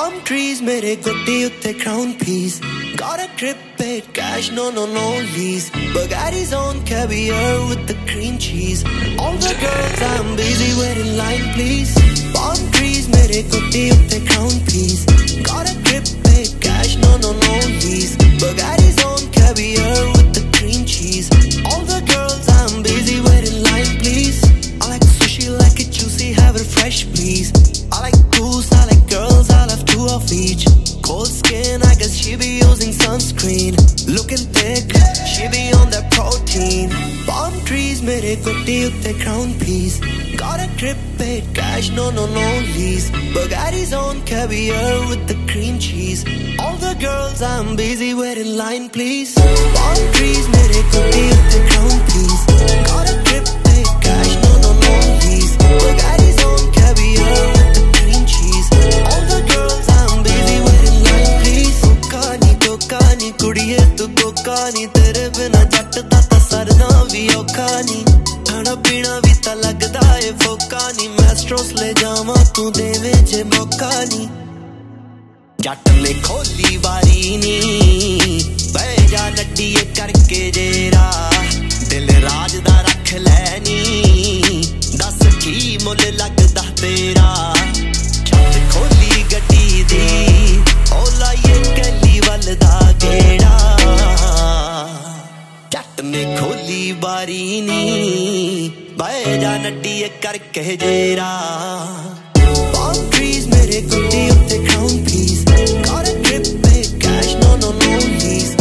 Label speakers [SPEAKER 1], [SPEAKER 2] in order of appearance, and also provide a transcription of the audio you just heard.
[SPEAKER 1] Palm trees mere gotti utte crown piece. Got a grip paid cash, no lease. Bugatti's on caviar with the cream cheese. All the girls I'm busy waiting line please. Palm trees mere gotti utte crown piece. Got a grip paid cash, no lease. Bugatti's on caviar with the cream cheese. All the girls I'm busy waiting line please. I like sushi, like it juicy, have it fresh please. I like goose, I like girls, I'll have two of each. Cold skin, I guess she be using sunscreen. Looking thick, she be on that protein. Palm trees, mere gotti utte crown piece. Got a grip paid cash, no lease. Bugatti's on caviar with the cream cheese. All the girls I'm busy waiting line please. Palm trees, mere gotti utte crown piece. Got a grip paid cash, no lease. Bugatti's on caviar with the cream cheese. All the girls I'm busy waiting line please. Kokani, kudiye tu kokani. Tere bina jatt da ta sarna vi okani. Khana pina vi ta lagda hai fokani. Mastros le jawa tu deve je mokani. Jatt ne kholi wari ni beh ja naddiye karke jera. Dil raaj da rakh le ni das ki mull lagda tera. Jatt kholi gaddi di o laiye kelli wal da geda. Jatt ne kholi wari ni beh ja naddiye karke jera. Palm trees mere gotti utte crown piece. Got a grip paid cash, no lease.